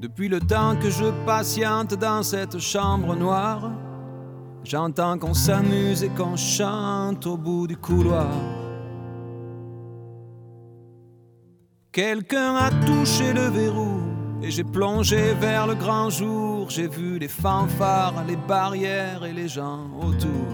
Depuis le temps que je patiente dans cette chambre noire, j'entends qu'on s'amuse et qu'on chante au bout du couloir. Quelqu'un a touché le verrou et j'ai plongé vers le grand jour. J'ai vu les fanfares, les barrières et les gens autour.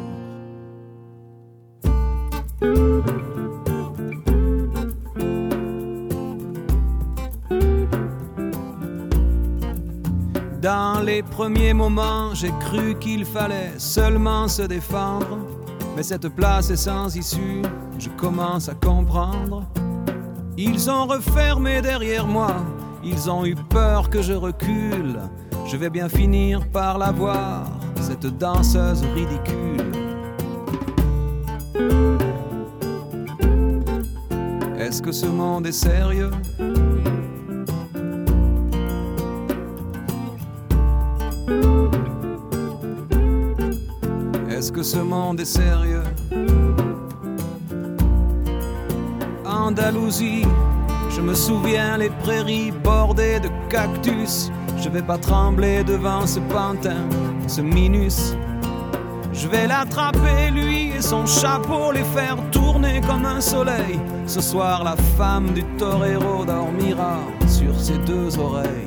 Dans les premiers moments, j'ai cru qu'il fallait seulement se défendre. Mais cette place est sans issue, je commence à comprendre. Ils ont refermé derrière moi, ils ont eu peur que je recule. Je vais bien finir par la voir, cette danseuse ridicule. Est-ce que ce monde est sérieux ? Est-ce que ce monde est sérieux ? Andalousie, je me souviens les prairies bordées de cactus. Je vais pas trembler devant ce pantin, ce minus. Je vais l'attraper lui et son chapeau, les faire tourner comme un soleil. Ce soir la femme du torero dormira sur ses deux oreilles.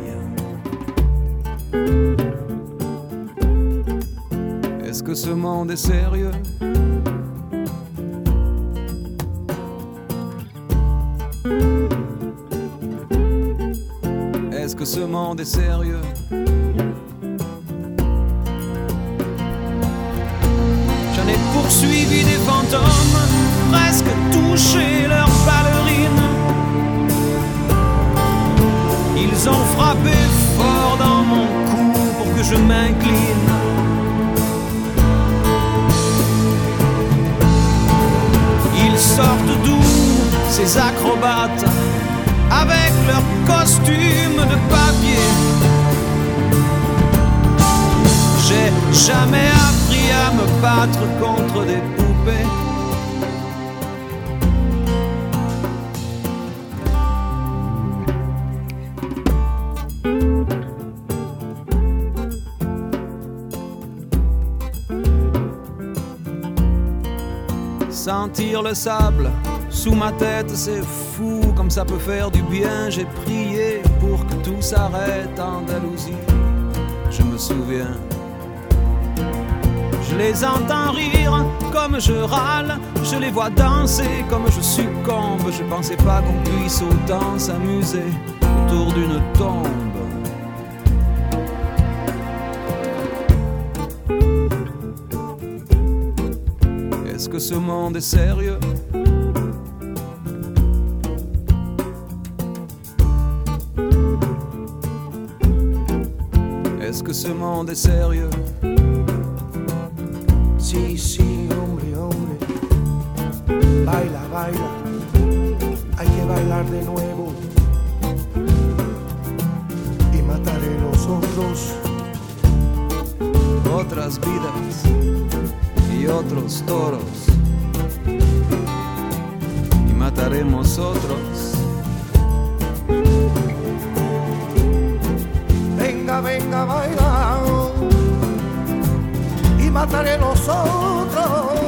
Est-ce que ce monde est sérieux ? Est-ce que ce monde est sérieux ? J'en ai poursuivi des fantômes, presque touché leurs ballerines. Ils ont frappé fort dans mon cou pour que je m'incline. Ils sortent d'où, ces acrobates, avec leurs costumes de papier. J'ai jamais appris à me battre contre des poupées. Sentir le sable sous ma tête, c'est fou comme ça peut faire du bien. J'ai prié pour que tout s'arrête, Andalousie, je me souviens. Je les entends rire comme je râle, je les vois danser comme je succombe. Je pensais pas qu'on puisse autant s'amuser autour d'une tombe. Est-ce que ce monde est sérieux ? Est-ce que ce monde est sérieux ? Sí, sí, hombre, hombre. Baila, baila. Hay que bailar de nuevo. Y mataré los otros. Otras vidas y otros toros, y mataremos otros. Venga, venga, baila. Y mataré los otros.